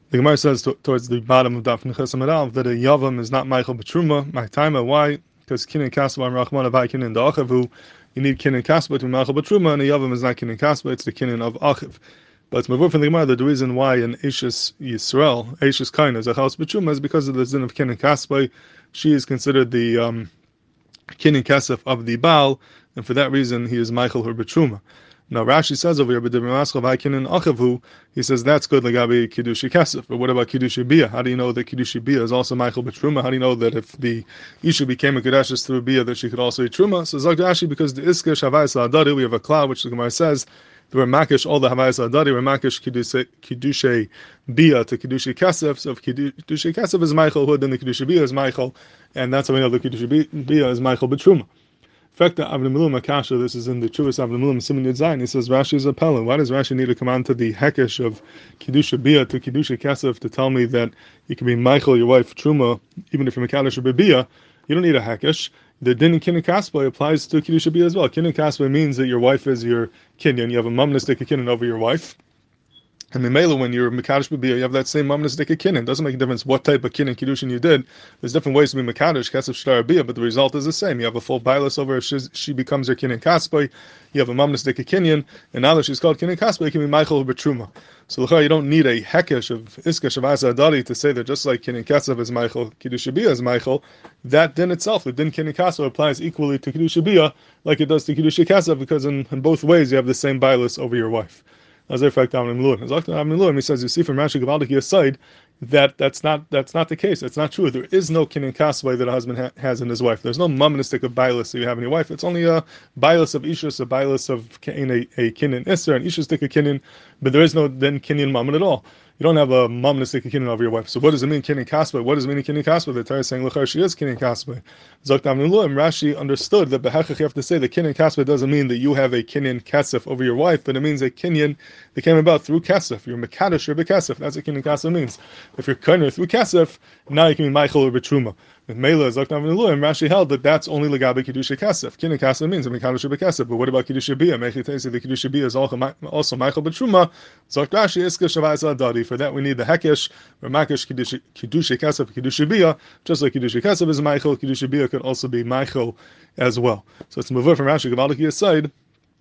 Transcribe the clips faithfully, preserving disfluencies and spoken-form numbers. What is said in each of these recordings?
The Gemara says to, towards the bottom of Daf Neches Amud Aleph that a Yavam is not Michael B'Truma. My time, why? Because Kinin Kasba and Rachman Avai Kinin Da'achavu. You need Kinin Kasba to be Michael B'Truma, and a Yavam is not Kinin Kasba, it's the Kinin of Achiv. But it's Mavur from the Gemara that the reason why in Eishes Yisrael, Eishes Kain is a house B'Truma is because of the Zin of Kinin Kasba. She is considered the um, Kinin Kasef of the Baal, and for that reason he is Michael her B'Truma. Now Rashi says over here, but the he says that's good Lagabi Kiddushi Kasef. But what about Kiddushi Bia? How do you know that Kiddushi Bia is also Michael B'Truma? How do you know that if the Isha became a Kedashis through Bia that she could also eat Truma? So Zog Rashi, because the Iska Shavais Adari, we have a cloud which the Gemara says the Ramakish, all the Havais Adari, Ramakish Kiddushi Bia to Kiddushi Kasef. So if Kiddushi Kasef is Michael Hood, then the Kiddushi Bia is Michael, and that's how we know the Kiddushi Bia is Michael B'Truma. In fact, Avnei Miluim Akasha, this is in the Chuvas Avnei Miluim Siman Yud Zayin. He says Rashi is a pelin. Why does Rashi need to come on to the hekesh of Kiddusha Bia to Kiddusha Kesef to tell me that you can be Michael, your wife, Truma, even if you're Mekadosh or Bia? You don't need a hekesh. The din in Kinyan Kaspa applies to Kiddusha Bia as well. Kinyan Kaspa means that your wife is your kinyan. You have a mumnistic kinyan over your wife. And Mimela, when you're Mekadosh B'Bia, you have that same mumnistic kinyan. It doesn't make a difference what type of kinyan kiddushin you did. There's different ways to be Mekadosh, Kesef Shtar Bia, but the result is the same. You have a full bailus over her, she, she becomes your kinyan Kaspa. You have a mumnistic kinyan, and now that she's called kinyan Kaspa, it can be Michael B'Truma. So you don't need a hekesh of Iska Shavasa Adari to say that just like kinyan Kesef is Michael, Kiddush Bia is Michael, that din itself, the din kinyan Kaspa applies equally to Kiddush Bia like it does to Kiddush Kesef, because in, in both ways you have the same bailus over your wife. As a fact, Avnei Miluim. As Avnei Miluim, he says, you see from Rashi Gavaldik aside that that's not that's not the case. That's not true. There is no kinyan kasvay that a husband ha- has in his wife. There's no mumnistic of bailus that you have in your wife. It's only a bailus of ishus, a bailus of in a, a kinyan isser, and ishus take a kinyan, but there is no then kinyan mammon at all. You don't have a mumnistic kinyan over your wife. So what does it mean kinyan kasvay? What does it mean kinyan kasvay? The Torah is saying l'char she is kinyan kasvay. Zok Avnei Miluim, Rashi understood that behechach you have to say that kinyan kasvay doesn't mean that you have a kinyan kasef over your wife, but it means a kinyan that came about through kasef. You're mekadosh or bekasef. That's what kinyan kasvay means. If you're koiner through kasef, now you can be Michael or B'Truma. With Mela, Zok Avnei Miluim, Rashi held that that's only legabe Kiddush Kasef. Kinyan Kasef means a Mekadosh or Bekasef. But what about Kiddush Bia? Mechitesi, the Kiddush Bia is also Michael B'Truma. Zok Rashi, Iska Shavais Adari. For that we need the Hekesh, Ramakish Kiddush Kasef, Kiddush Bia. Just like Kiddush Kasef is Michael, Kiddush Bia could also be Michael as well. So it's Mavur from Rashi, Gavaldik aside.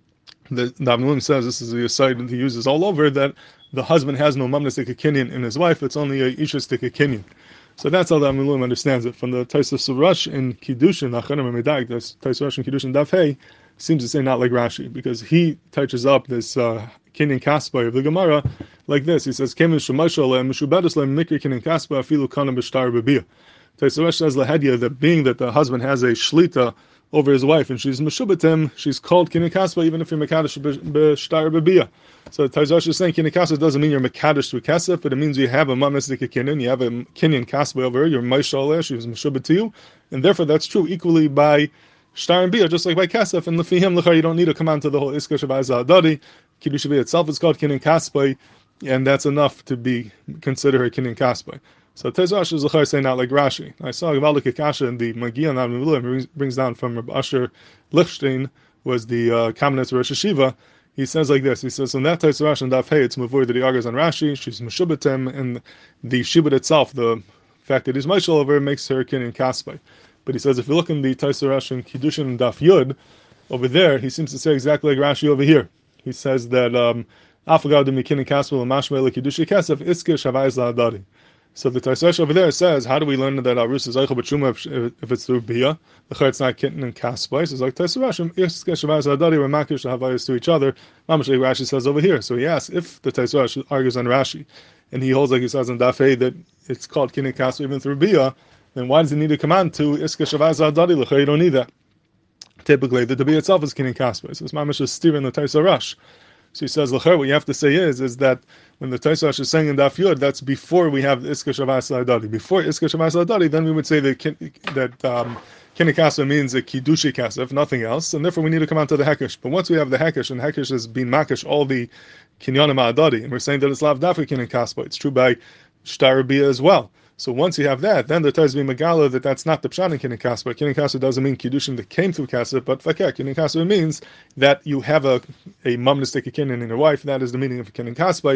The Avnei Miluim says this is the aside that he uses all over, that the husband has no mumnistic kinyan in his wife, it's only a ishustic kinyan. So that's how the Avnei Miluim understands it. From the Tosfos Rush in Kiddushin, Acharim Medag, the Tosfos Rush in Kiddushin Daf Hey seems to say not like Rashi, because he touches up this uh, kinyan kaspa of the Gemara like this. He says, "Kemin shemashal and mishubedes le mikri kinyan kaspa afilu kana b'shtar b'bia." Tosfos Rush says lahedya that being that the husband has a shlita over his wife and she's meshubatim, she's called kinyan kaspa even if you're mekadosh b'shtar b'bia. So Tosfos is saying kinyan kaspa doesn't mean you're mekadosh through kasef, but it means you have a mamnistic kinyan, you have a kinyan kaspa over her, you're maishaleh, she was meshubat to you, and therefore that's true equally by shtar and bia, just like by kasef. And lefihim lechar, you don't need to come on to the whole iska shavai adari. Kiddush bia itself is called kinyan kaspa, and that's enough to be considered her kinyan kaspa. So Tosfos is lechar saying not like Rashi. I saw Gavaldik Akasha in the Magiya Avnei Miluim brings down from Rabbi Asher Lichtenstein, was the uh, Kamenetz Rosh Hashiva. He says like this. He says, "In that Tosfos Rush and Daf Hey, it's mavur that he argues on Rashi. She's meshubatem, and the shibud itself, the fact that he's mashal over, makes her kinyan kaspa." But he says, if you look in the Tosfos Rush and Kiddushin and Daf Yud, over there, he seems to say exactly like Rashi over here. He says that afagav de mikinyan kaspa l'mashmei l'kiddushi kasef iske shavai la'adari. So the Tosfos over there says, how do we learn that Arus is Eichel B'Truma if, if it's through Bia? The it's not Kitten and Kaspa. So it's like Tosfos Iske Shavai Adari Ramakish Havayis to each other. Mamash like Rashi says over here. So he asks if the Tosfos argues on Rashi, and he holds like he says in Daf Hey that it's called Kitten and Kaspa even through Bia, then why does he need a command to Iske Shavai Adari? L'chai, you don't need that. Typically, the Bia itself is Kitten and Kaspa. So it's Mamash is steering the Tosfos Rush. So he says, l'cher, what you have to say is, is that when the Tosfos is saying in Daf Yud, that's before we have Iska Shavai Adari. Before Iska Shavai Adari, then we would say that that um, kinyan kasef means a kiddushi kasef, nothing else, and therefore we need to come on to the hekesh. But once we have the hekesh, and hekesh has been makesh all the kinyanim adari, and we're saying that it's lav dafka kinyan kasef, it's true by shtar bia as well. So once you have that, then the Torah is being megala that that's not the pshat in kinyan kasef. Kinyan kasef doesn't mean kiddushin that came through kasef, but fakek kinyan kasef means that you have a a mumnistic kinyan in your wife. That is the meaning of kinyan kasef.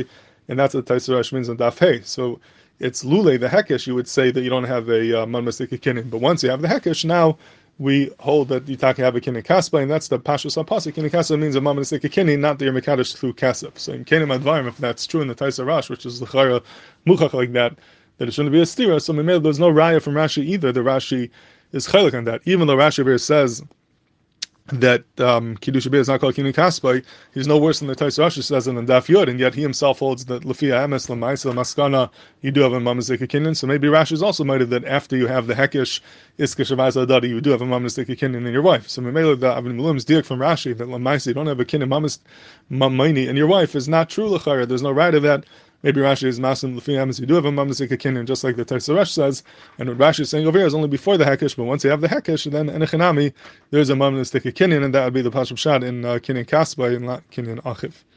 and that's what Taisa Rosh means on Daf Hey. So it's Lule, the Hekesh, you would say that you don't have a uh, Man Mastika Kinyan. But once you have the Hekesh, now we hold that you can have a Kinyan Kaspa, and that's the Pashas HaPasik. Kinyan Kaspa means a Man Mastika Kinyan, not that you're Mekadosh through Kasap. So in Kinyan Advarim, if that's true in the Taisa Rosh, which is the Chara Muchach like that, that it shouldn't be a stira, so there's no raya from Rashi either. The Rashi is chaylik on that. Even though Rashi here says that um, Kiddush B'Yah is not called Kinyan Kaspai, he's no worse than the Taisa Rashi says in the Daf Yod, and yet he himself holds that Lefia Emes, Lamaisa, Maskana, you do have a Mamazika Kinyan, so maybe Rashi is also motive that after you have the Hekesh, Iska Shavaz Adadi, you do have a Mamazika Kinyan in your wife. So maybe the Avin Mulim's diak from Rashi, that Lamaisa, you don't have a Kinyan Mamas Mamaini in your wife, is not true, L'chara. There's no right of that. Maybe Rashi is masim l'fi amis. You do have a mamazika kinyan, just like the Taisa Rosh says. And what Rashi is saying over here is only before the hekesh. But once you have the hekesh, then in a chinami, there's a mamazika kinyan, and that would be the pasham shad in uh, kinyan kasba and not kinyan achiv.